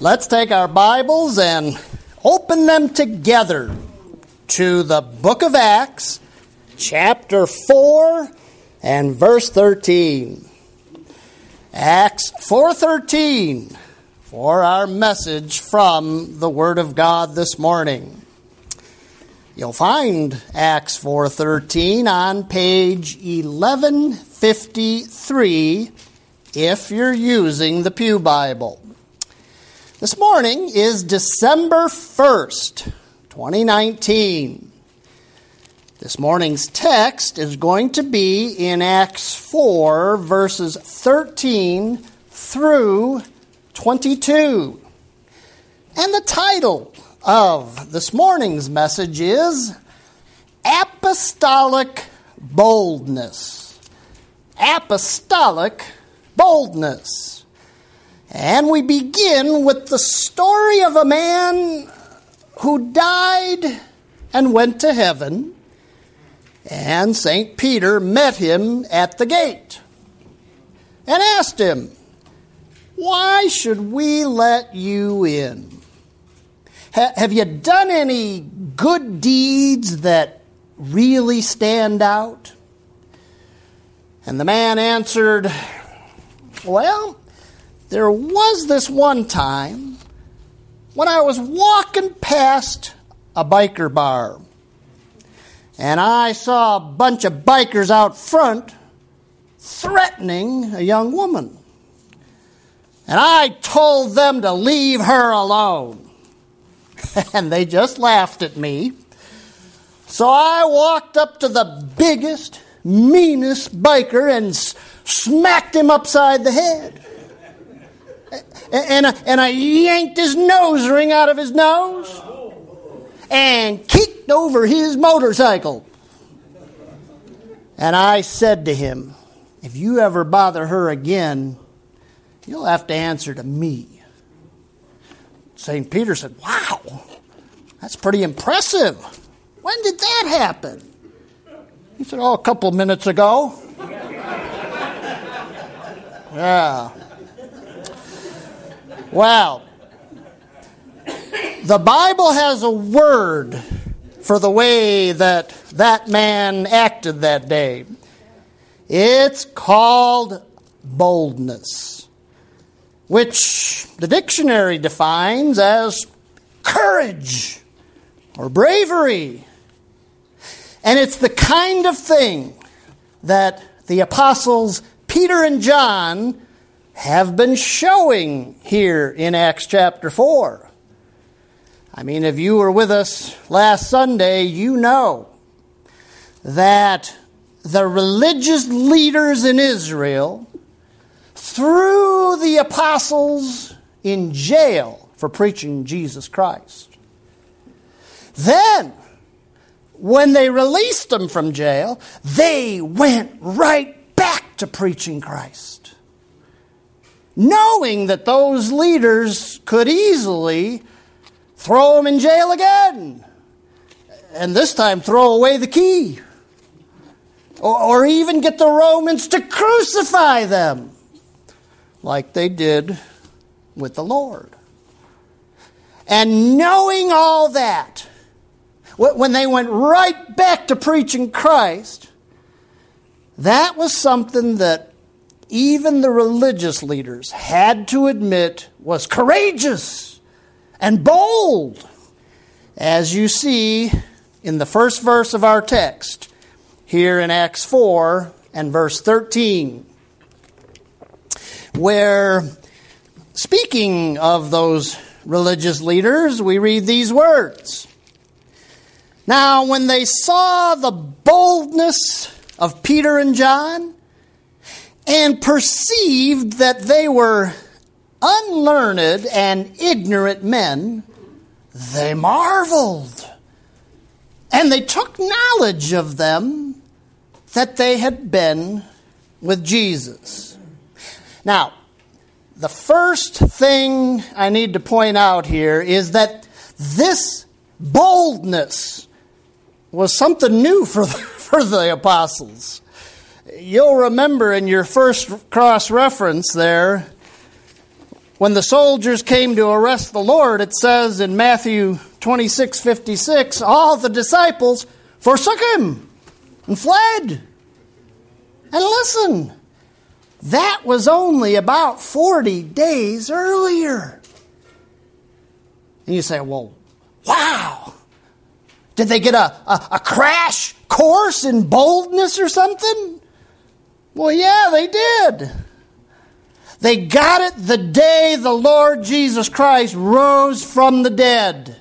Let's take our Bibles and open them together to the book of Acts, chapter 4 and verse 13. Acts 4:13 for our message from the Word of God this morning. You'll find Acts 4:13 on page 1153 if you're using the Pew Bible. This morning is December 1st, 2019. This morning's text is going to be in Acts 4, verses 13 through 22. And the title of this morning's message is Apostolic Boldness. Apostolic Boldness. And we begin with the story of a man who died and went to heaven, and St. Peter met him at the gate and asked him, "Why should we let you in? Have you done any good deeds that really stand out?" And the man answered, "Well, there was this one time when I was walking past a biker bar, and I saw a bunch of bikers out front threatening a young woman. And I told them to leave her alone. And they just laughed at me. So I walked up to the biggest, meanest biker and smacked him upside the head. And I yanked his nose ring out of his nose and kicked over his motorcycle. And I said to him, 'If you ever bother her again, you'll have to answer to me.'" St. Peter said, "Wow, that's pretty impressive. When did that happen?" He said, "Oh, a couple of minutes ago." Yeah. Well, the Bible has a word for the way that man acted that day. It's called boldness, which the dictionary defines as courage or bravery. And it's the kind of thing that the apostles Peter and John have been showing here in Acts chapter 4. I mean, if you were with us last Sunday, you know that the religious leaders in Israel threw the apostles in jail for preaching Jesus Christ. Then, when they released them from jail, they went right back to preaching Christ, knowing that those leaders could easily throw them in jail again, and this time throw away the key, or even get the Romans to crucify them, like they did with the Lord. And knowing all that, when they went right back to preaching Christ, that was something that even the religious leaders had to admit was courageous and bold, as you see in the first verse of our text here in Acts 4 and verse 13, where, speaking of those religious leaders, we read these words. "Now, when they saw the boldness of Peter and John, and perceived that they were unlearned and ignorant men, they marveled. And they took knowledge of them that they had been with Jesus." Now, the first thing I need to point out here is that this boldness was something new for the apostles. You'll remember in your first cross-reference there, When the soldiers came to arrest the Lord, it says in Matthew 26:56, all the disciples forsook him and fled. And listen, that was only about 40 days earlier. And you say, well, wow. Did they get a crash course in boldness or something? Well, yeah, they did. They got it the day the Lord Jesus Christ rose from the dead.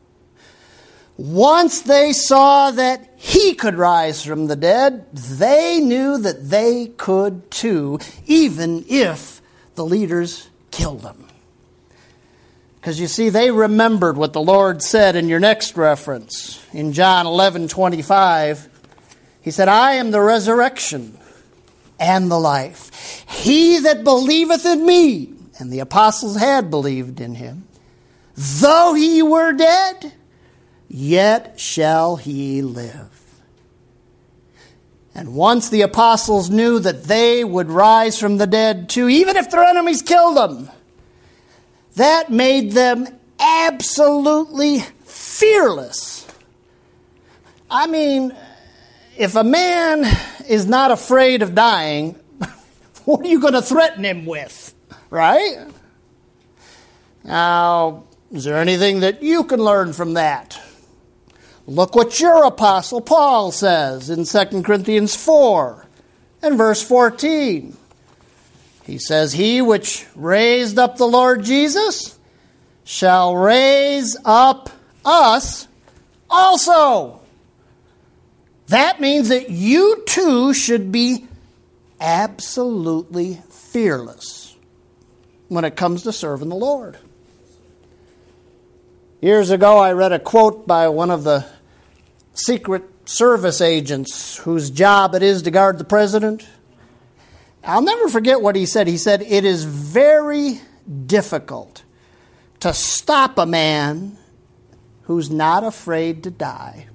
Once they saw that he could rise from the dead, they knew that they could too, even if the leaders killed them. Because you see, they remembered what the Lord said in your next reference. In John 11:25, he said, I am the resurrection and the life. He that believeth in me, and the apostles had believed in him, though he were dead, yet shall he live. And once the apostles knew that they would rise from the dead too, even if their enemies killed them, that made them absolutely fearless. I mean, if a man is not afraid of dying, what are you going to threaten him with, right? Now, is there anything that you can learn from that? Look what your apostle Paul says in 2 Corinthians 4 and verse 14. He says, he which raised up the Lord Jesus shall raise up us also. That means that you too should be absolutely fearless when it comes to serving the Lord. Years ago, I read a quote by one of the Secret Service agents whose job it is to guard the president. I'll never forget what he said. He said, it is very difficult to stop a man who's not afraid to die.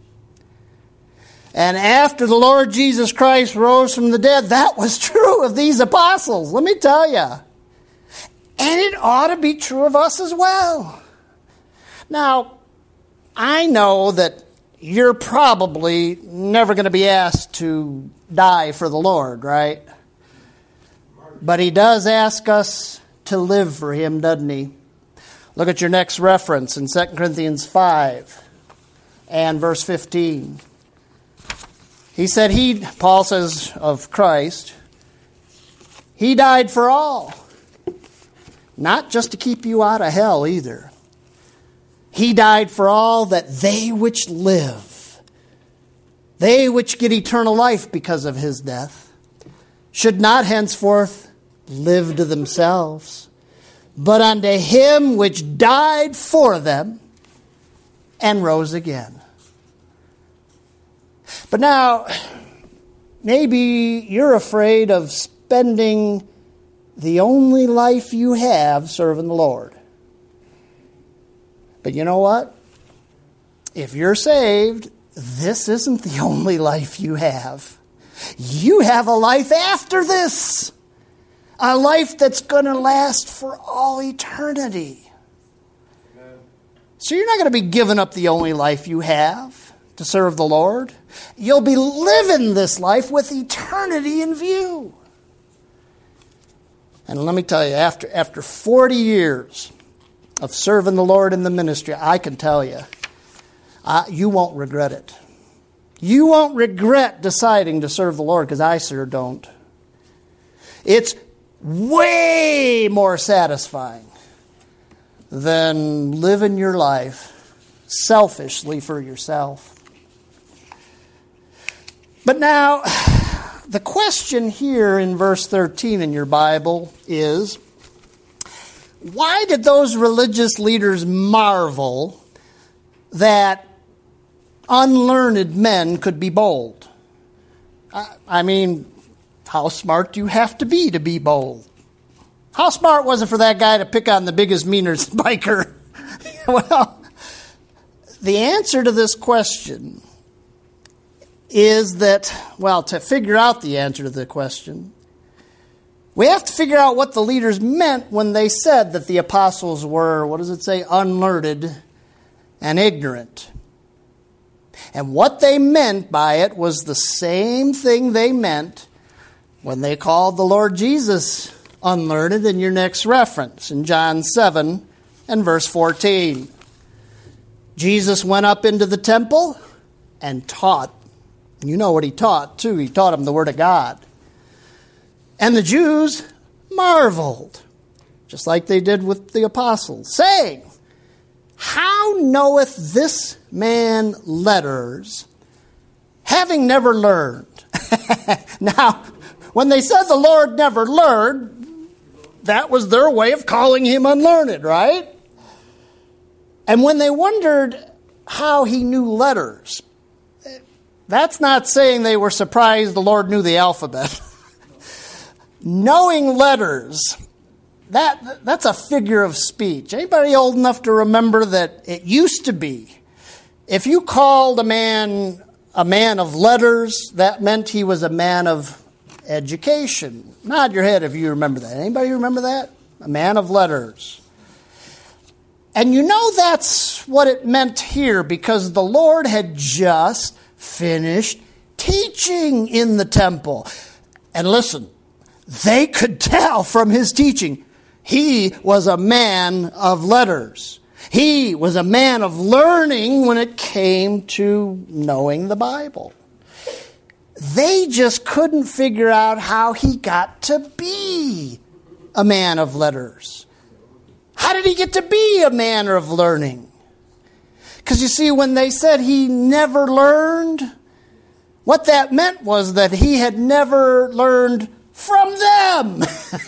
And after the Lord Jesus Christ rose from the dead, that was true of these apostles, let me tell you. And it ought to be true of us as well. Now, I know that you're probably never going to be asked to die for the Lord, right? But he does ask us to live for him, doesn't he? Look at your next reference in 2 Corinthians 5 and verse 15. He said, Paul says of Christ, he died for all. Not just to keep you out of hell either. He died for all, that they which live, they which get eternal life because of his death, should not henceforth live to themselves, but unto him which died for them and rose again. But now, maybe you're afraid of spending the only life you have serving the Lord. But you know what? If you're saved, this isn't the only life you have. You have a life after this. A life that's going to last for all eternity. Amen. So you're not going to be giving up the only life you have to serve the Lord. You'll be living this life with eternity in view. And let me tell you, after 40 years of serving the Lord in the ministry, I can tell you, you won't regret it. You won't regret deciding to serve the Lord, because I sure don't. It's way more satisfying than living your life selfishly for yourself. But now, the question here in verse 13 in your Bible is, why did those religious leaders marvel that unlearned men could be bold? I mean, how smart do you have to be bold? How smart was it for that guy to pick on the biggest, meanest biker? Well, the answer to this question is that, well, to figure out the answer to the question, We have to figure out what the leaders meant when they said that the apostles were, what does it say, unlearned and ignorant. And what they meant by it was the same thing they meant when they called the Lord Jesus unlearned in your next reference, in John 7 and verse 14. Jesus went up into the temple and taught. You know what he taught, too. He taught them the Word of God. And the Jews marveled, just like they did with the apostles, saying, "How knoweth this man letters, having never learned?" Now, when they said the Lord never learned, that was their way of calling him unlearned, right? And when they wondered how he knew letters, that's not saying they were surprised the Lord knew the alphabet. Knowing letters, that's a figure of speech. Anybody old enough to remember that it used to be, if you called a man of letters, that meant he was a man of education. Nod your head if you remember that. Anybody remember that? A man of letters. And you know that's what it meant here, because the Lord had just finished teaching in the temple. And listen, they could tell from his teaching, he was a man of letters. He was a man of learning when it came to knowing the Bible. They just couldn't figure out how he got to be a man of letters. How did he get to be a man of learning? Because you see, when they said he never learned, what that meant was that he had never learned from them.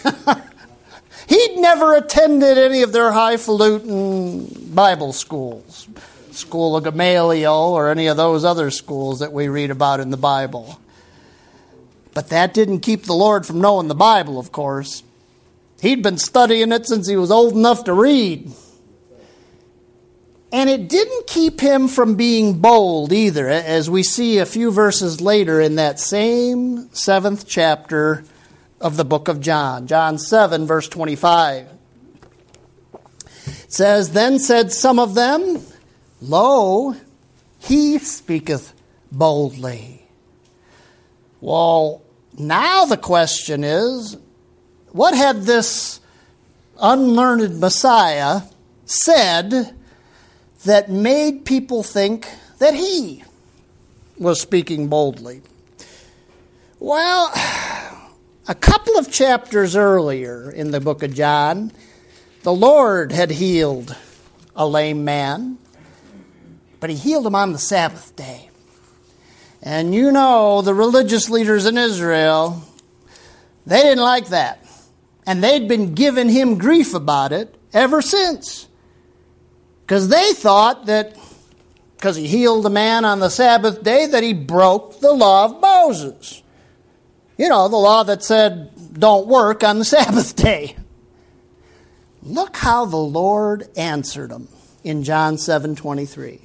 He'd never attended any of their highfalutin Bible schools, School of Gamaliel or any of those other schools that we read about in the Bible. But that didn't keep the Lord from knowing the Bible, of course. He'd been studying it since he was old enough to read. And it didn't keep him from being bold either, as we see a few verses later in that same 7th chapter of the book of John. John 7, verse 25. It says, "Then said some of them, Lo, he speaketh boldly." Well, now the question is, what had this unlearned Messiah said that made people think that he was speaking boldly? Well, a couple of chapters earlier in the book of John, the Lord had healed a lame man, but he healed him on the Sabbath day. And you know, the religious leaders in Israel, they didn't like that. And they'd been giving him grief about it ever since. Because they thought that because he healed a man on the Sabbath day, that he broke the law of Moses. You know, the law that said, don't work on the Sabbath day. Look how the Lord answered him in John 7:23.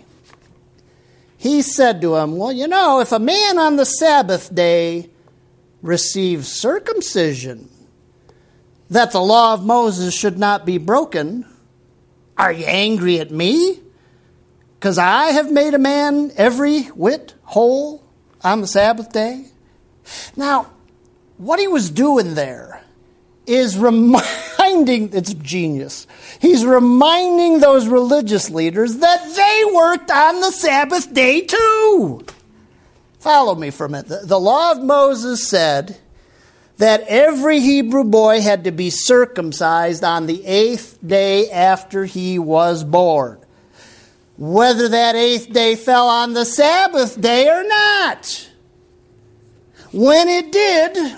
He said to him, well, you know, if a man on the Sabbath day receives circumcision, that the law of Moses should not be broken, are you angry at me? Because I have made a man every whit whole on the Sabbath day? Now, what he was doing there is reminding, it's genius, he's reminding those religious leaders that they worked on the Sabbath day too. Follow me for a minute. The law of Moses said that every Hebrew boy had to be circumcised on the 8th day after he was born, whether that 8th day fell on the Sabbath day or not. When it did,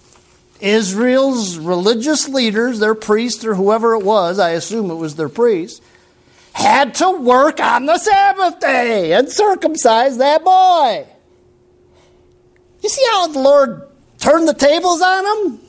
Israel's religious leaders, their priests or whoever it was, I assume it was their priests, had to work on the Sabbath day and circumcise that boy. You see how the Lord turned the tables on him?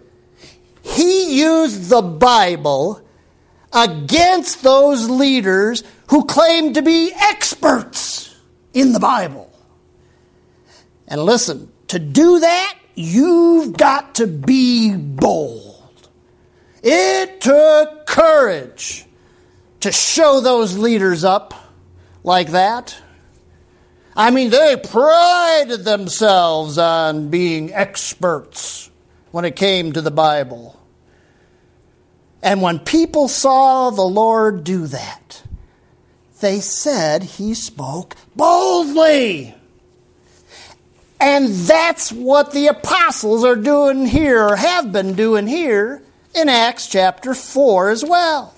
He used the Bible against those leaders who claimed to be experts in the Bible. And listen, to do that you've got to be bold. It took courage to show those leaders up like that. I mean, they prided themselves on being experts when it came to the Bible. And when people saw the Lord do that, they said he spoke boldly. And that's what the apostles are doing here, or have been doing here in Acts chapter 4 as well.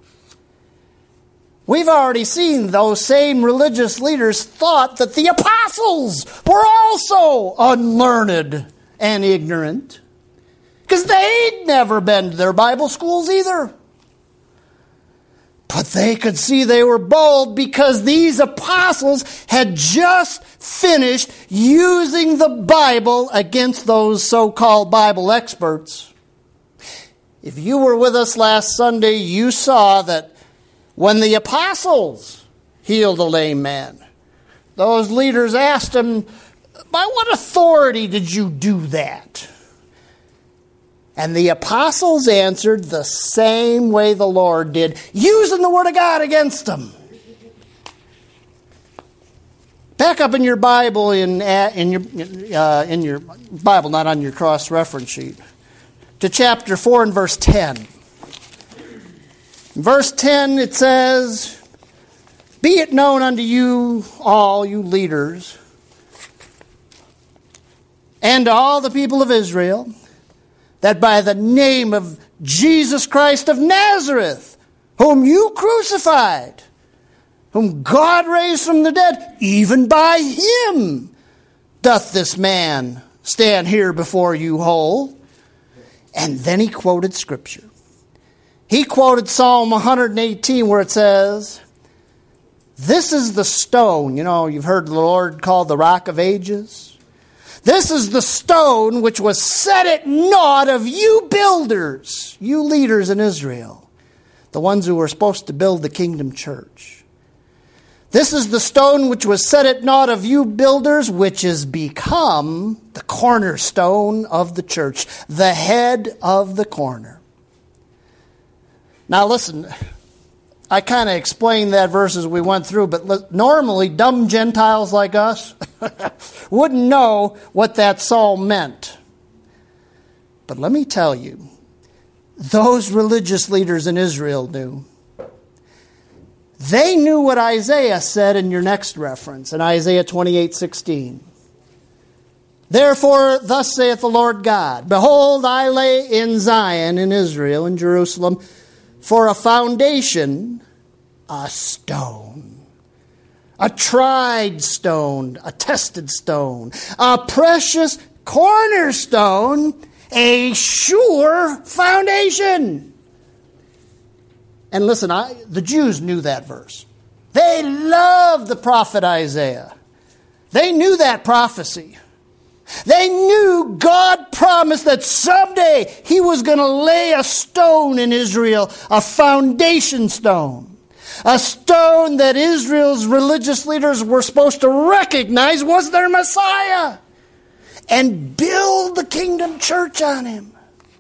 We've already seen those same religious leaders thought that the apostles were also unlearned and ignorant, because they'd never been to their Bible schools either. But they could see they were bold because these apostles had just finished using the Bible against those so-called Bible experts. If you were with us last Sunday, you saw that when the apostles healed a lame man, those leaders asked him, by what authority did you do that? And the apostles answered the same way the Lord did, using the Word of God against them. Back up in your Bible, in your Bible, not on your cross-reference sheet, to chapter 4 and verse 10. In verse 10 it says, "Be it known unto you all, you leaders, and to all the people of Israel, that by the name of Jesus Christ of Nazareth, whom you crucified, whom God raised from the dead, even by him doth this man stand here before you whole." And then he quoted Scripture. He quoted Psalm 118 where it says, "This is the stone." You know, you've heard the Lord called the Rock of Ages. "This is the stone which was set at naught of you builders," you leaders in Israel, the ones who were supposed to build the kingdom church. "This is the stone which was set at naught of you builders, which is become the cornerstone of the church," the head of the corner. Now listen, I kind of explained that verse as we went through, but normally dumb Gentiles like us wouldn't know what that psalm meant. But let me tell you, those religious leaders in Israel knew. They knew what Isaiah said in your next reference, in Isaiah 28:16. "Therefore, thus saith the Lord God, Behold, I lay in Zion, in Israel, in Jerusalem, for a foundation, a stone, a tried stone, a tested stone, a precious cornerstone, a sure foundation." And listen, the Jews knew that verse. They loved the prophet Isaiah. They knew that prophecy. They knew God promised that someday he was going to lay a stone in Israel, a foundation stone. A stone that Israel's religious leaders were supposed to recognize was their Messiah and build the kingdom church on him.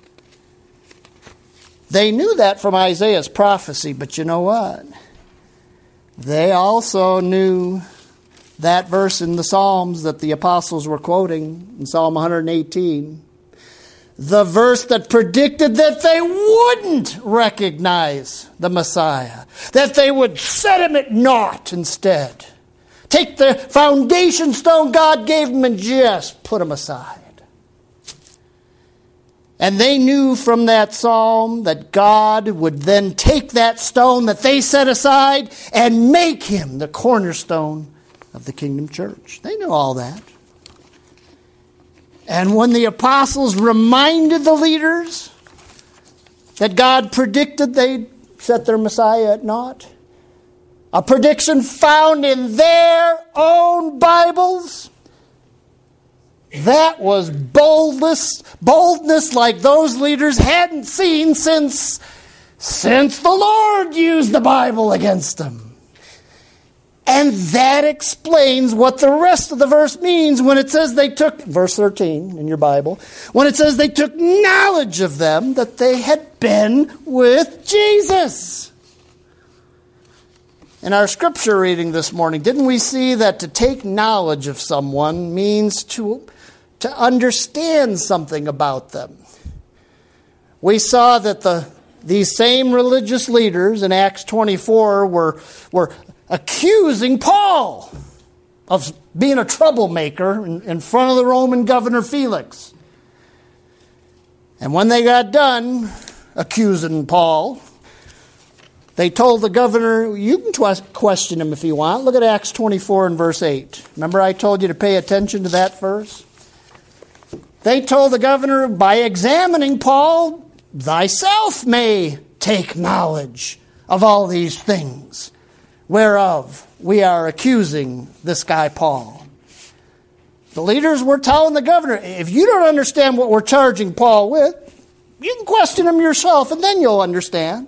They knew that from Isaiah's prophecy, but you know what? They also knew that verse in the Psalms that the apostles were quoting in Psalm 118. The verse that predicted that they wouldn't recognize the Messiah. That they would set him at naught instead. Take the foundation stone God gave them and just put him aside. And they knew from that psalm that God would then take that stone that they set aside and make him the cornerstone of the kingdom church. They knew all that. And when the apostles reminded the leaders that God predicted they'd set their Messiah at naught, a prediction found in their own Bibles, that was boldness like those leaders hadn't seen since the Lord used the Bible against them. And that explains what the rest of the verse means when it says they took, verse 13 in your Bible, when it says they took knowledge of them that they had been with Jesus. In our scripture reading this morning, didn't we see that to take knowledge of someone means to understand something about them? We saw that these same religious leaders in Acts 24 were accusing Paul of being a troublemaker in front of the Roman governor Felix. And when they got done accusing Paul, they told the governor, you can question him if you want. Look at Acts 24 and verse 8. Remember I told you to pay attention to that verse? They told the governor, by examining Paul, thyself may take knowledge of all these things, whereof we are accusing this guy Paul. The leaders were telling the governor, if you don't understand what we're charging Paul with, you can question him yourself and then you'll understand.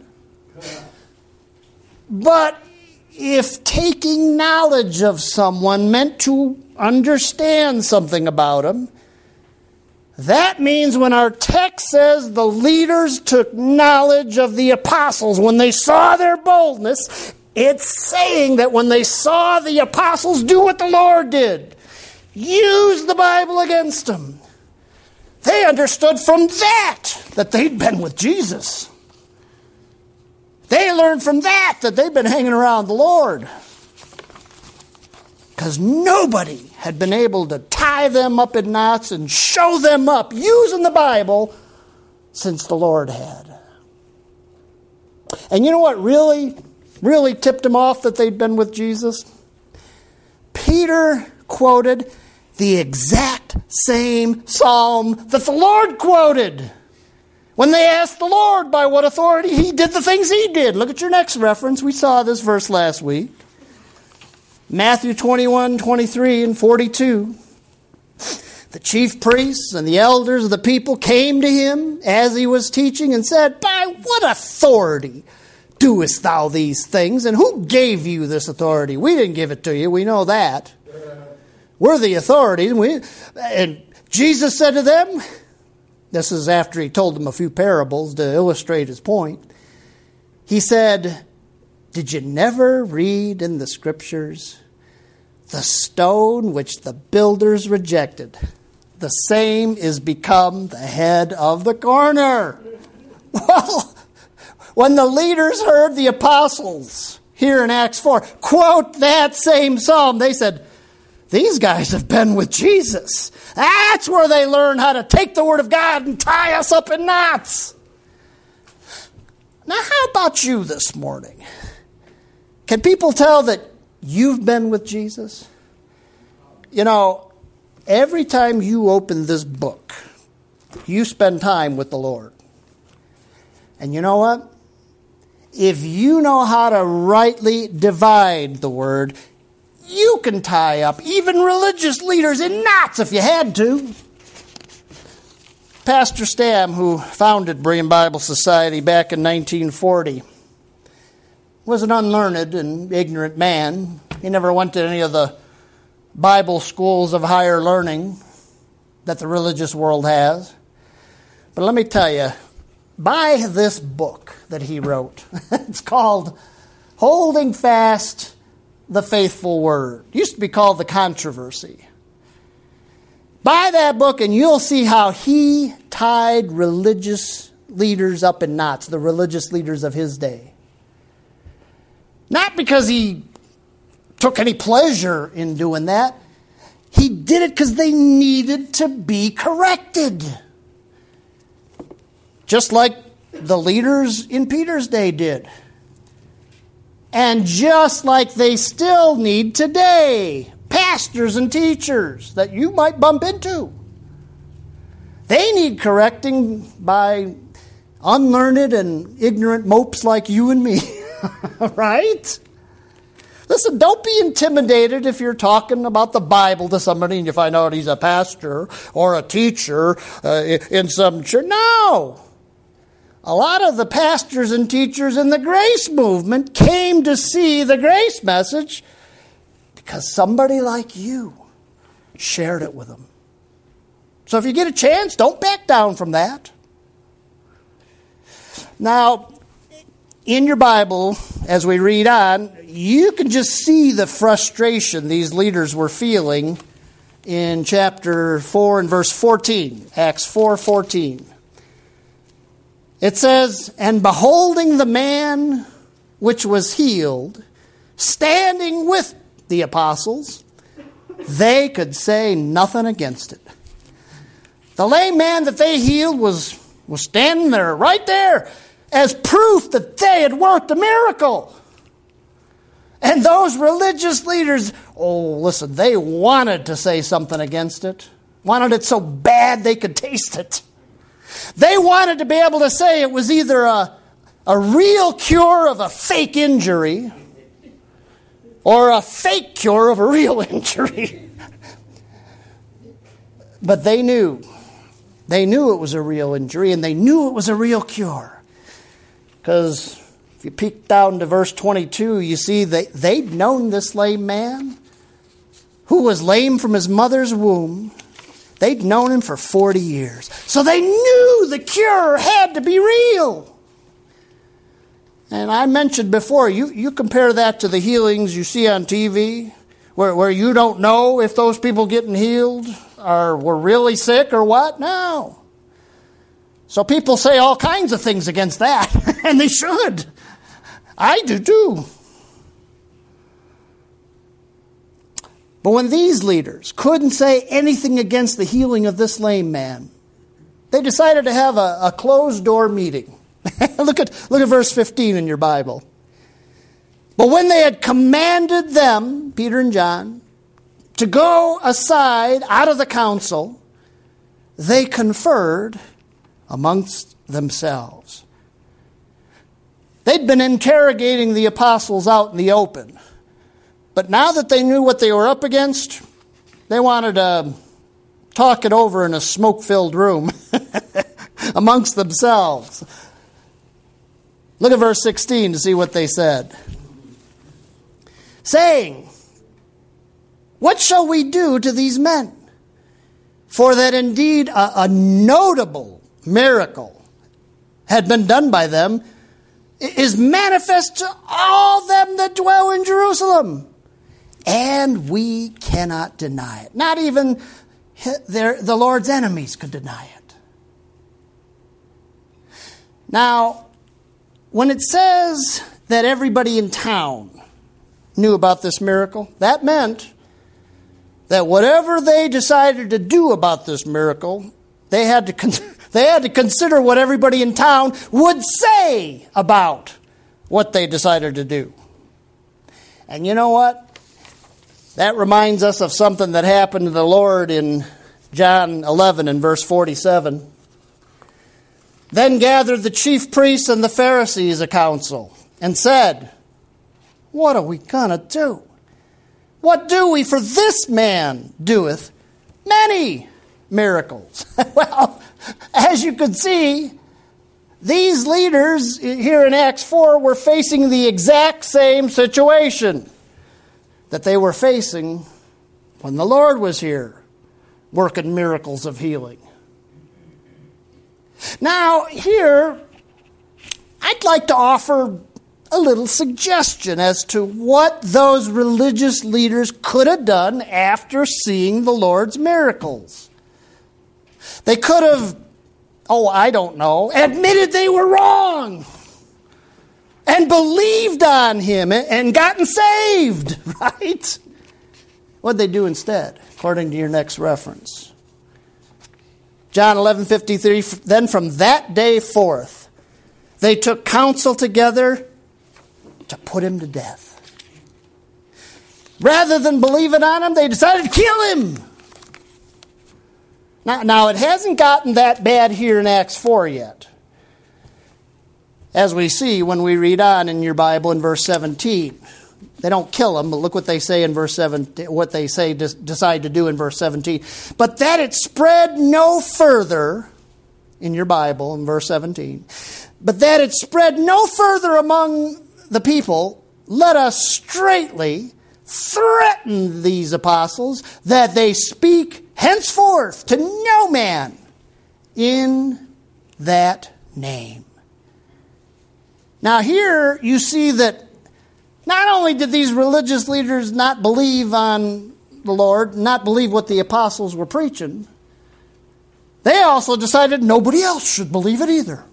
But if taking knowledge of someone meant to understand something about him, that means when our text says the leaders took knowledge of the apostles, when they saw their boldness, it's saying that when they saw the apostles do what the Lord did, use the Bible against them, they understood from that they'd been with Jesus. They learned from that they'd been hanging around the Lord. Because nobody had been able to tie them up in knots and show them up using the Bible since the Lord had. And you know what really tipped them off that they'd been with Jesus? Peter quoted the exact same psalm that the Lord quoted when they asked the Lord by what authority he did the things he did. Look at your next reference. We saw this verse last week. Matthew 21, 23, and 42. The chief priests and the elders of the people came to him as he was teaching and said, by what authority doest thou these things? And who gave you this authority? We didn't give it to you. We know that. We're the authorities. And Jesus said to them, this is after he told them a few parables to illustrate his point. He said, did you never read in the scriptures, the stone which the builders rejected, the same is become the head of the corner? Well, when the leaders heard the apostles here in Acts 4 quote that same psalm, they said, these guys have been with Jesus. That's where they learn how to take the word of God and tie us up in knots. Now, how about you this morning? Can people tell that you've been with Jesus? You know, every time you open this book, you spend time with the Lord. And you know what? If you know how to rightly divide the word, you can tie up even religious leaders in knots if you had to. Pastor Stam, who founded Berean Bible Society back in 1940, was an unlearned and ignorant man. He never went to any of the Bible schools of higher learning that the religious world has. But let me tell you, buy this book that he wrote. It's called Holding Fast the Faithful Word. It used to be called The Controversy. Buy that book and you'll see how he tied religious leaders up in knots, the religious leaders of his day. Not because he took any pleasure in doing that. He did it because they needed to be corrected. Just like the leaders in Peter's day did. And just like they still need today, pastors and teachers that you might bump into. They need correcting by unlearned and ignorant mopes like you and me. Right? Listen, don't be intimidated if you're talking about the Bible to somebody and you find out he's a pastor or a teacher in some church. No! A lot of the pastors and teachers in the grace movement came to see the grace message Because somebody like you shared it with them. So if you get a chance, don't back down from that. Now, in your Bible, as we read on, you can just see the frustration these leaders were feeling in chapter 4 and verse 14, Acts 4:14. It says, "And beholding the man which was healed, standing with the apostles, they could say nothing against it." The lame man that they healed was standing there, right there, as proof that they had worked a miracle. And those religious leaders, listen, they wanted to say something against it. Wanted it so bad they could taste it. They wanted to be able to say it was either a real cure of a fake injury or a fake cure of a real injury. But they knew. They knew it was a real injury, and they knew it was a real cure. Because if you peek down to verse 22, you see they'd known this lame man who was lame from his mother's womb. They'd known him for 40 years. So they knew the cure had to be real. And I mentioned before, you compare that to the healings you see on TV, where you don't know if those people getting healed were really sick or what? No. So people say all kinds of things against that, and they should. I do too. But when these leaders couldn't say anything against the healing of this lame man, they decided to have a closed-door meeting. Look at verse 15 in your Bible. But when they had commanded them, Peter and John, to go aside out of the council, they conferred amongst themselves. They'd been interrogating the apostles out in the open. But now that they knew what they were up against, they wanted to talk it over in a smoke-filled room amongst themselves. Look at verse 16 to see what they said. Saying, "What shall we do to these men? For that indeed a notable miracle had been done by them is manifest to all them that dwell in Jerusalem. And we cannot deny it." Not even the Lord's enemies could deny it. Now, when it says that everybody in town knew about this miracle, that meant that whatever they decided to do about this miracle, they had to consider what everybody in town would say about what they decided to do. And you know what? That reminds us of something that happened to the Lord in John 11 and verse 47. Then gathered the chief priests and the Pharisees a council and said, "What are we going to do? What do we? For this man doeth many miracles." Well, as you could see, these leaders here in Acts 4 were facing the exact same situation that they were facing when the Lord was here, working miracles of healing. Now, here, I'd like to offer a little suggestion as to what those religious leaders could have done after seeing the Lord's miracles. They could have, admitted they were wrong and believed on him and gotten saved, right? What'd they do instead, according to your next reference? John 11:53, then from that day forth, they took counsel together to put him to death. Rather than believing on him, they decided to kill him. Now, it hasn't gotten that bad here in Acts 4 yet. As we see when we read on in your Bible in verse 17. They don't kill him, but look what they say in verse 17, what they say decide to do in verse 17. But that it spread no further, in your Bible in verse 17, but that it spread no further among the people, let us straightly threatened these apostles that they speak henceforth to no man in that name. Now here you see that not only did these religious leaders not believe on the Lord, not believe what the apostles were preaching, they also decided nobody else should believe it either.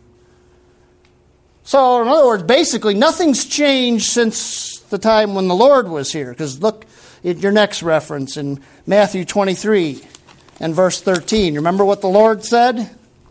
So in other words, basically nothing's changed since the time when the Lord was here. Because look at your next reference in Matthew 23 and verse 13. Remember what the Lord said?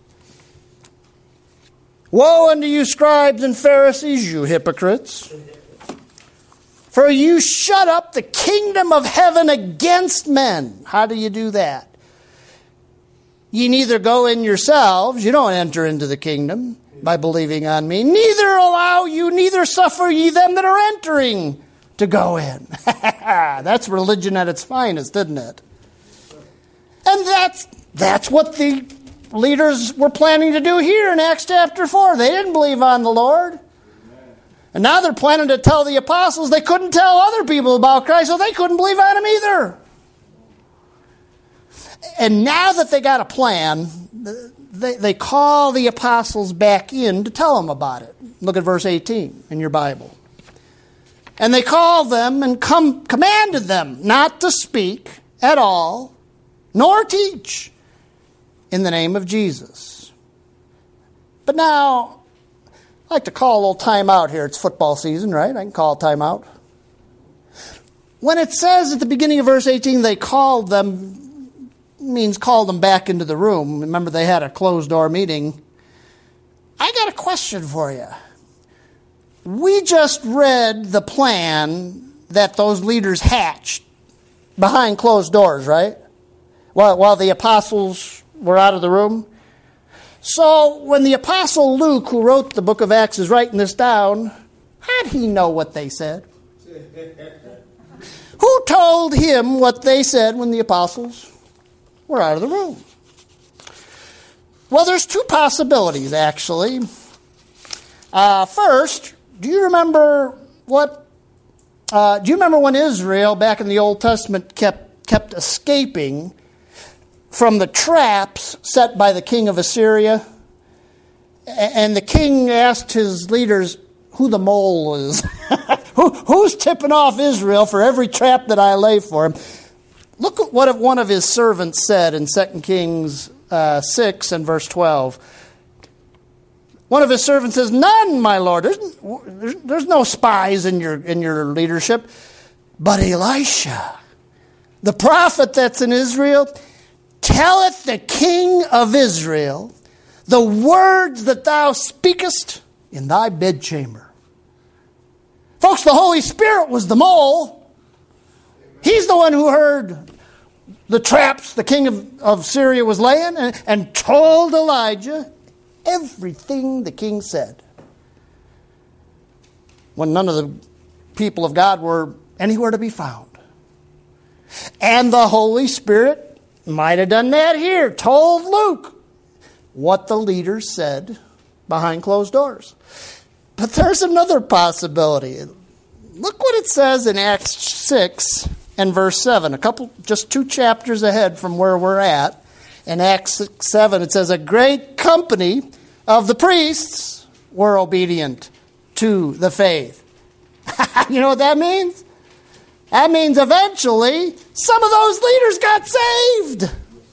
Woe unto you, scribes and Pharisees, you hypocrites! For you shut up the kingdom of heaven against men. How do you do that? Ye neither go in yourselves, you don't enter into the kingdom by believing on me, neither suffer ye them that are entering to go in. That's religion at its finest, isn't it? And that's what the leaders were planning to do here in Acts chapter 4. They didn't believe on the Lord. And now they're planning to tell the apostles they couldn't tell other people about Christ, so they couldn't believe on him either. And now that they got a plan, they call the apostles back in to tell them about it. Look at verse 18 in your Bible. And they called them and commanded them not to speak at all, nor teach in the name of Jesus. But now, I'd like to call a little time out here. It's football season, right? I can call a time out. When it says at the beginning of verse 18, they called them, means called them back into the room. Remember, they had a closed-door meeting. I got a question for you. We just read the plan that those leaders hatched behind closed doors, right? While the apostles were out of the room. So when the apostle Luke, who wrote the book of Acts, is writing this down, how'd he know what they said? Who told him what they said when the apostles were out of the room? Well, there's two possibilities, actually. First, do you remember when Israel, back in the Old Testament, kept escaping from the traps set by the king of Assyria? And the king asked his leaders who the mole is. Who's tipping off Israel for every trap that I lay for him? Look at what one of his servants said in 2 Kings 6 and verse 12. One of his servants says, "None, my lord. There's no spies in your leadership. But Elisha, the prophet that's in Israel, telleth the king of Israel the words that thou speakest in thy bedchamber." Folks, the Holy Spirit was the mole. He's the one who heard the traps the king of Syria was laying and told Elijah everything the king said, when none of the people of God were anywhere to be found. And the Holy Spirit might have done that here, told Luke what the leaders said behind closed doors. But there's another possibility. Look what it says in Acts 6 and verse 7, just 2 chapters ahead from where we're at. In Acts 6, 7, it says, "A great company of the priests were obedient to the faith." You know what that means? That means eventually some of those leaders got saved.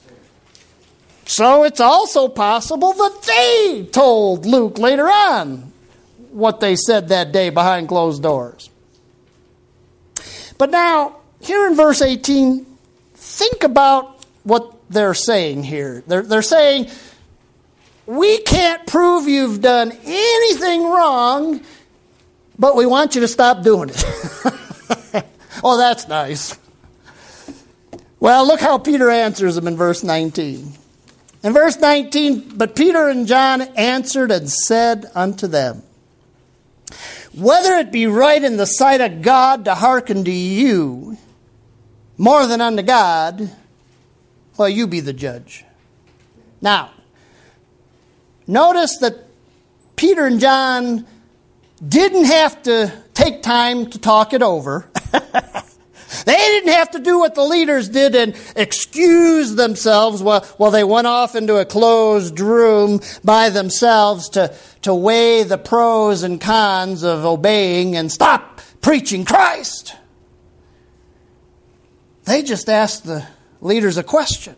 So it's also possible that they told Luke later on what they said that day behind closed doors. But now, here in verse 18, think about what they're saying here. They're saying, we can't prove you've done anything wrong, but we want you to stop doing it. Oh, that's nice. Well, look how Peter answers them in verse 19. In verse 19, "But Peter and John answered and said unto them, Whether it be right in the sight of God to hearken to you more than unto God, well, you be the judge." Now, notice that Peter and John didn't have to take time to talk it over. They didn't have to do what the leaders did and excuse themselves while they went off into a closed room by themselves to weigh the pros and cons of obeying and stop preaching Christ. They just asked the leaders a question.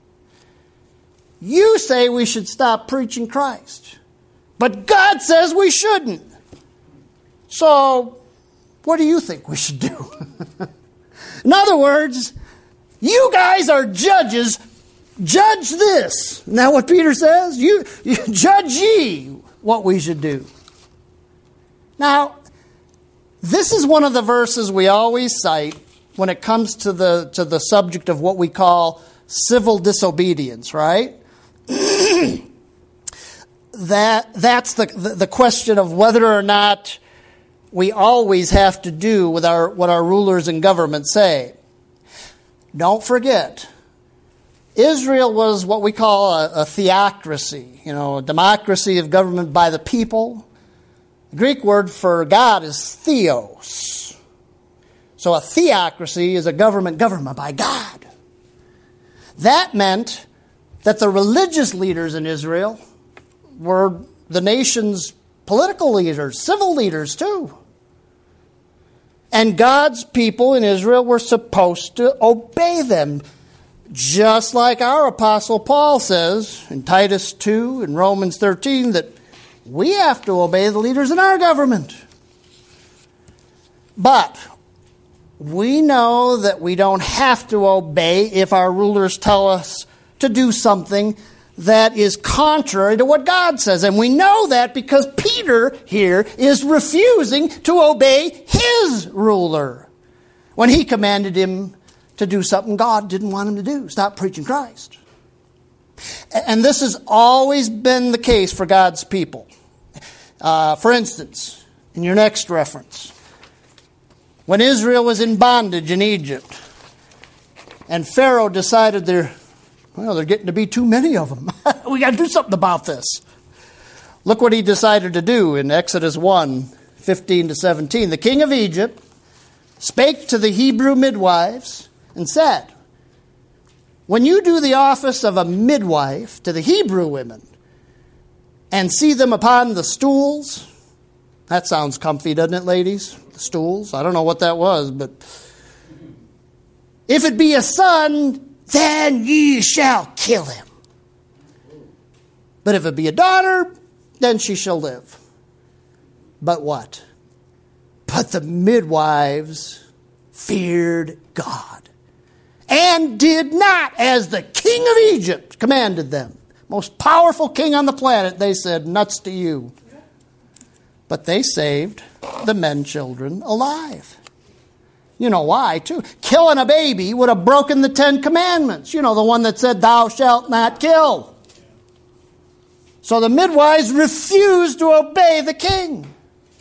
You say we should stop preaching Christ, but God says we shouldn't. So, what do you think we should do? In other words, you guys are judges. Judge this. Isn't that what Peter says? You judge ye what we should do. Now, this is one of the verses we always cite when it comes to the subject of what we call civil disobedience, right? That's the question of whether or not we always have to do with what our rulers and government say. Don't forget, Israel was what we call a theocracy, a democracy of government by the people. The Greek word for God is theos. So a theocracy is a government governed by God. That meant that the religious leaders in Israel were the nation's political leaders, civil leaders too. And God's people in Israel were supposed to obey them, just like our Apostle Paul says in Titus 2 and Romans 13 that we have to obey the leaders in our government. But we know that we don't have to obey if our rulers tell us to do something that is contrary to what God says. And we know that because Peter here is refusing to obey his ruler when he commanded him to do something God didn't want him to do. Stop preaching Christ. And this has always been the case for God's people. For instance, in your next reference, when Israel was in bondage in Egypt, and Pharaoh decided they're getting to be too many of them. We got to do something about this. Look what he decided to do in Exodus 1, 15 to 17. The king of Egypt spake to the Hebrew midwives and said, when you do the office of a midwife to the Hebrew women and see them upon the stools, that sounds comfy, doesn't it, ladies? The stools. I don't know what that was, but if it be a son, then ye shall kill him. But if it be a daughter, then she shall live. But what? But the midwives feared God and did not as the king of Egypt commanded them. Most powerful king on the planet, they said, nuts to you. But they saved the men children alive. You know why, too. Killing a baby would have broken the 10 Commandments. You know, the one that said, thou shalt not kill. So the midwives refused to obey the king.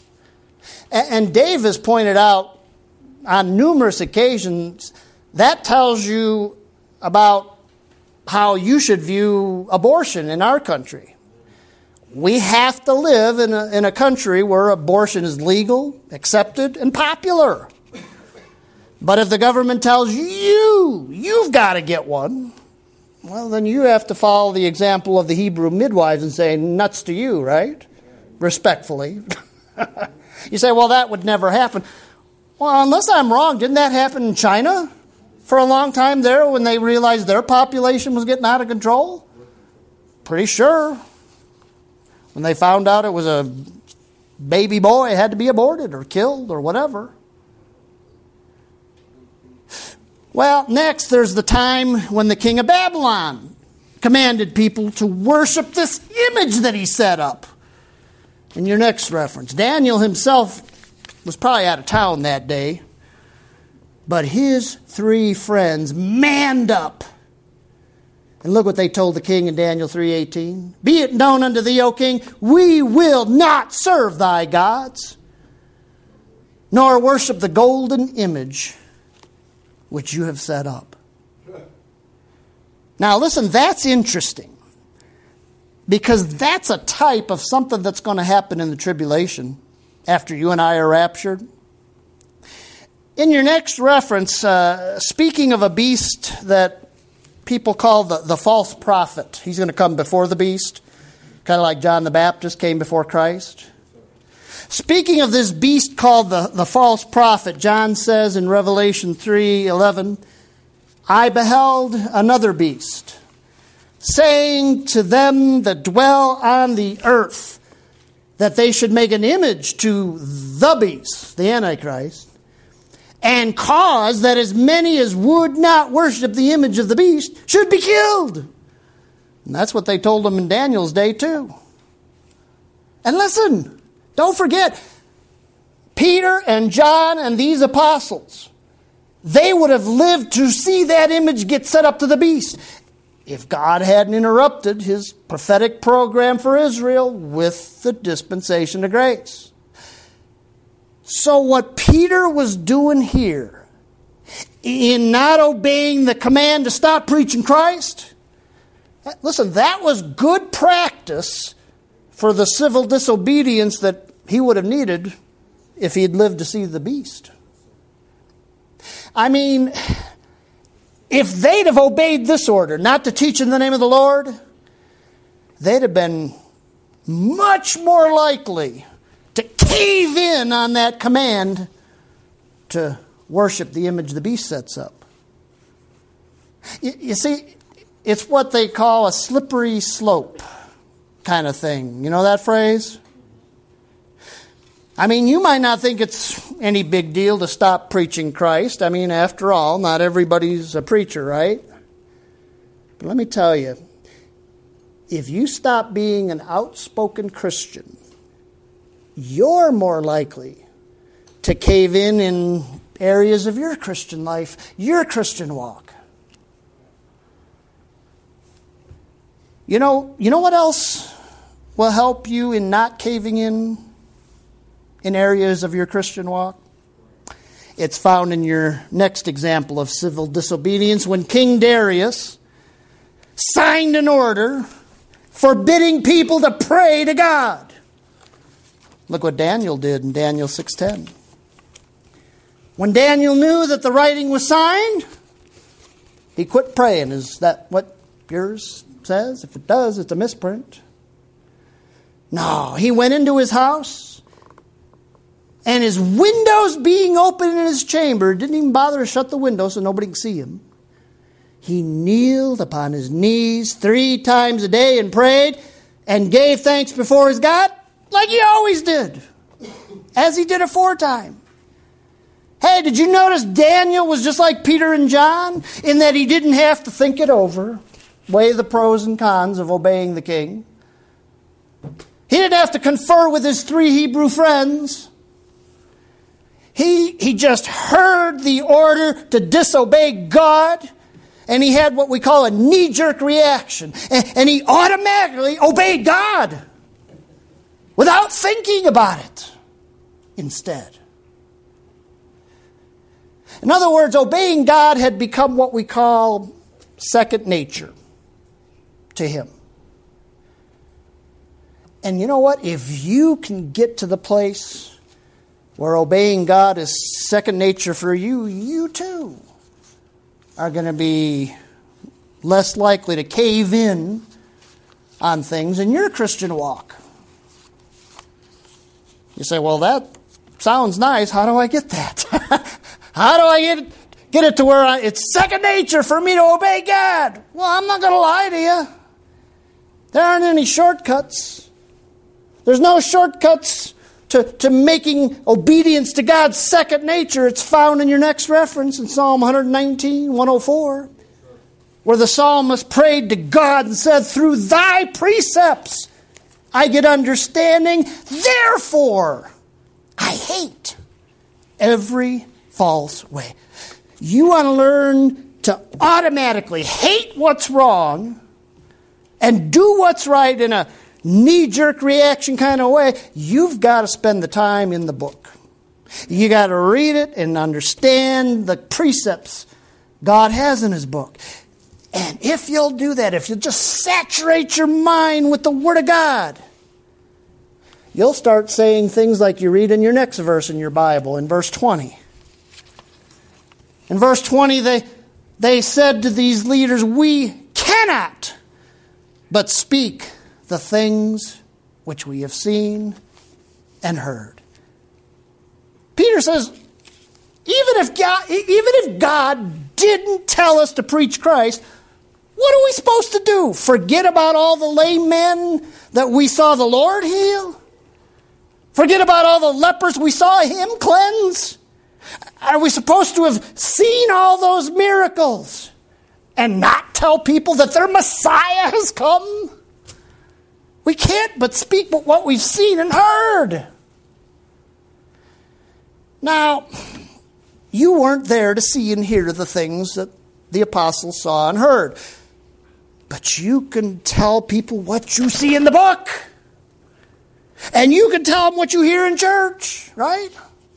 And Dave has pointed out on numerous occasions, that tells you about how you should view abortion in our country. We have to live in a country where abortion is legal, accepted, and popular. But if the government tells you've got to get one, well, then you have to follow the example of the Hebrew midwives and say, nuts to you, right? Respectfully. You say, well, that would never happen. Well, unless I'm wrong, didn't that happen in China for a long time there when they realized their population was getting out of control? Pretty sure. When they found out it was a baby boy, it had to be aborted or killed or whatever. Well, next there's the time when the king of Babylon commanded people to worship this image that he set up. In your next reference, Daniel himself was probably out of town that day, but his 3 friends manned up. And look what they told the king in Daniel 3:18. Be it known unto thee, O king, we will not serve thy gods, nor worship the golden image which you have set up. Now listen, that's interesting. Because that's a type of something that's going to happen in the tribulation after you and I are raptured. In your next reference, speaking of a beast that people call the false prophet, he's going to come before the beast, kind of like John the Baptist came before Christ. Speaking of this beast called the false prophet, John says in Revelation 3:11, I beheld another beast, saying to them that dwell on the earth, that they should make an image to the beast, the Antichrist, and cause that as many as would not worship the image of the beast should be killed. And that's what they told them in Daniel's day too. And listen, don't forget, Peter and John and these apostles, they would have lived to see that image get set up to the beast if God hadn't interrupted his prophetic program for Israel with the dispensation of grace. So what Peter was doing here, in not obeying the command to stop preaching Christ, listen, that was good practice for the civil disobedience that he would have needed if he had lived to see the beast. I mean, if they'd have obeyed this order, not to teach in the name of the Lord, they'd have been much more likely to cave in on that command to worship the image the beast sets up. You see, it's what they call a slippery slope kind of thing. You know that phrase? I mean, you might not think it's any big deal to stop preaching Christ. I mean, after all, not everybody's a preacher, right? But let me tell you, if you stop being an outspoken Christian, you're more likely to cave in areas of your Christian life, your Christian walk. You know what else will help you in not caving in areas of your Christian walk? It's found in your next example of civil disobedience when King Darius signed an order forbidding people to pray to God. Look what Daniel did in Daniel 6:10. When Daniel knew that the writing was signed, he quit praying. Is that what yours says? If it does, it's a misprint. No, he went into his house, and his windows being open in his chamber, didn't even bother to shut the window so nobody can see him. He kneeled upon his knees 3 times a day and prayed and gave thanks before his God like he always did, as he did aforetime. Hey, did you notice Daniel was just like Peter and John in that he didn't have to think it over, weigh the pros and cons of obeying the king? He didn't have to confer with his 3 Hebrew friends. He just heard the order to disobey God, and he had what we call a knee-jerk reaction. And he automatically obeyed God without thinking about it instead. In other words, obeying God had become what we call second nature to him. And you know what? If you can get to the place where obeying God is second nature for you, you too are going to be less likely to cave in on things in your Christian walk. You say, well, that sounds nice. How do I get that? How do I get it to where it's second nature for me to obey God? Well, I'm not going to lie to you. There aren't any shortcuts. There's no shortcuts to making obedience to God second nature. It's found in your next reference in Psalm 119, 104, where the psalmist prayed to God and said, through thy precepts I get understanding, therefore I hate every false way. You want to learn to automatically hate what's wrong and do what's right in a knee-jerk reaction kind of way, you've got to spend the time in the book. You got to read it and understand the precepts God has in his book. And if you'll do that, if you'll just saturate your mind with the Word of God, you'll start saying things like you read in your next verse in your Bible, in verse 20. In verse 20, they said to these leaders, "We cannot but speak the things which we have seen and heard." Peter says, even if God didn't tell us to preach Christ, what are we supposed to do? Forget about all the lame men that we saw the Lord heal? Forget about all the lepers we saw him cleanse? Are we supposed to have seen all those miracles and not tell people that their Messiah has come? We can't but speak what we've seen and heard. Now, you weren't there to see and hear the things that the apostles saw and heard. But you can tell people what you see in the book. And you can tell them what you hear in church, right?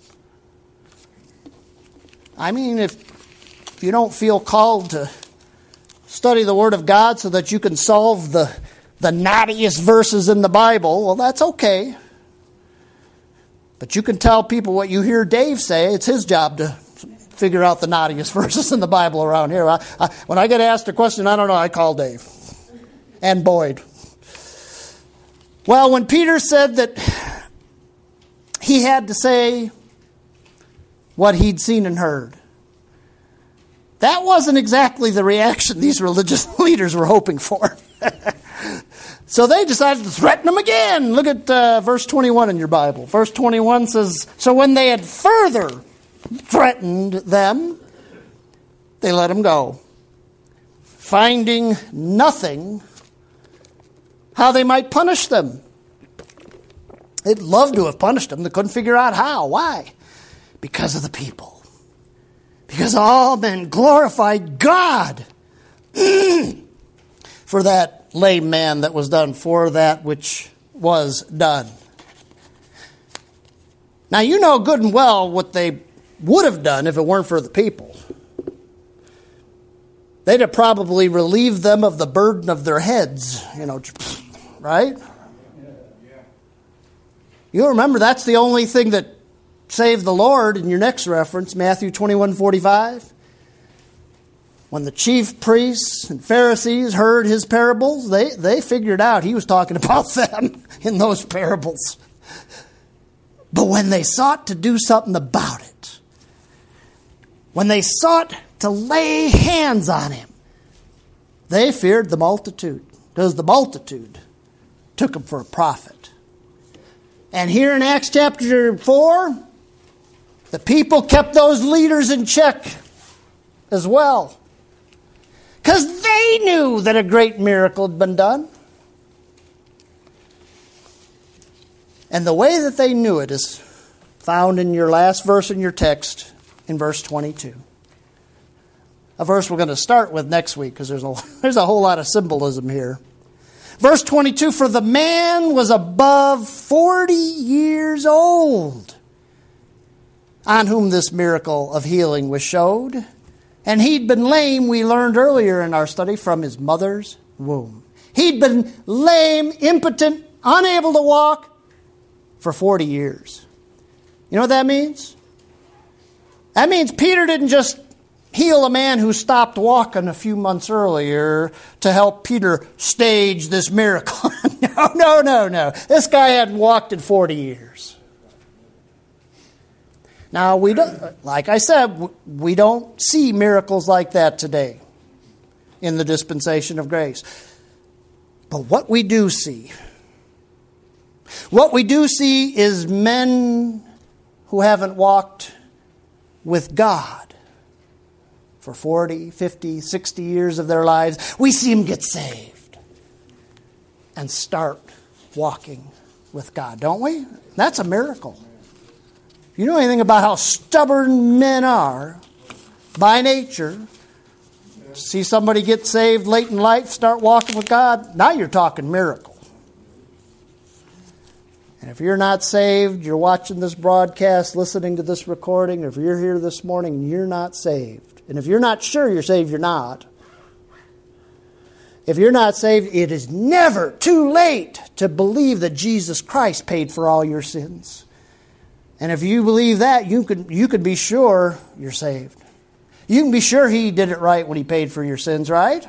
I mean, if you don't feel called to study the Word of God so that you can solve the knottiest verses in the Bible, well, that's okay. But you can tell people what you hear Dave say. It's his job to figure out the knottiest verses in the Bible around here. When I get asked a question, I don't know, I call Dave. And Boyd. Well, when Peter said that he had to say what he'd seen and heard, that wasn't exactly the reaction these religious leaders were hoping for. So they decided to threaten him again. Look at verse 21 in your Bible. Verse 21 says, "So when they had further threatened them, they let him go, finding nothing how they might punish them." They'd love to have punished them. They couldn't figure out how. Why? Because of the people. Because all men glorified God for that lame man that was done, for that which was done. Now, you know good and well what they would have done if it weren't for the people. They'd have probably relieved them of the burden of their heads, right? You remember that's the only thing that saved the Lord in your next reference, Matthew 21:45. When the chief priests and Pharisees heard his parables, they figured out he was talking about them in those parables. But when they sought to do something about it, when they sought to lay hands on him, they feared the multitude, because the multitude took him for a prophet. And here in Acts chapter 4, the people kept those leaders in check as well, because they knew that a great miracle had been done. And the way that they knew it is found in your last verse in your text, in verse 22. A verse we're going to start with next week, because there's a whole lot of symbolism here. Verse 22, "For the man was above 40 years old, on whom this miracle of healing was showed. And he'd been lame," we learned earlier in our study, "from his mother's womb." He'd been lame, impotent, unable to walk for 40 years. You know what that means? That means Peter didn't just heal a man who stopped walking a few months earlier to help Peter stage this miracle. No. This guy hadn't walked in 40 years. Now, we don't, like I said, we don't see miracles like that today in the dispensation of grace. But what we do see is men who haven't walked with God for 40, 50, 60 years of their lives. We see them get saved and start walking with God, don't we? That's a miracle. If you know anything about how stubborn men are by nature, see somebody get saved late in life, start walking with God, now you're talking miracle. And if you're not saved, you're watching this broadcast, listening to this recording, or if you're here this morning and you're not saved, and if you're not sure you're saved, you're not. If you're not saved, it is never too late to believe that Jesus Christ paid for all your sins. And if you believe that, you could be sure you're saved. You can be sure He did it right when He paid for your sins, right?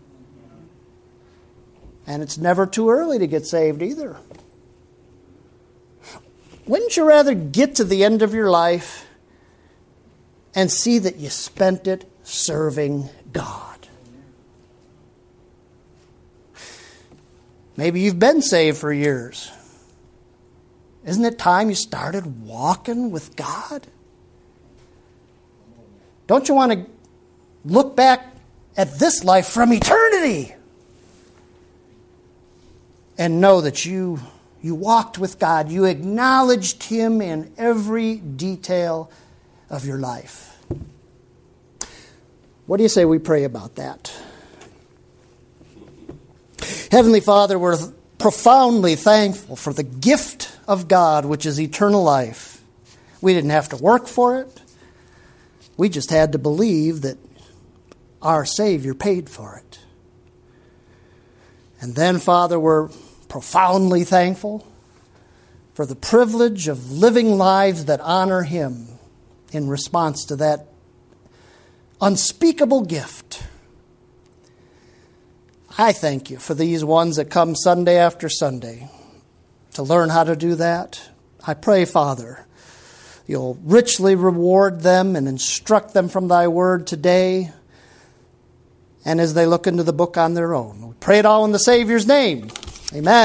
And it's never too early to get saved either. Wouldn't you rather get to the end of your life and see that you spent it serving God? Maybe you've been saved for years. Isn't it time you started walking with God? Don't you want to look back at this life from eternity and know that you walked with God, you acknowledged Him in every detail of your life? What do you say we pray about that? Heavenly Father, we're profoundly thankful for the gift of God, which is eternal life. We didn't have to work for it. We just had to believe that our Savior paid for it. And then, Father, we're profoundly thankful for the privilege of living lives that honor Him in response to that unspeakable gift. I thank You for these ones that come Sunday after Sunday to learn how to do that. I pray, Father, You'll richly reward them and instruct them from Thy word today and as they look into the book on their own. We pray it all in the Savior's name. Amen.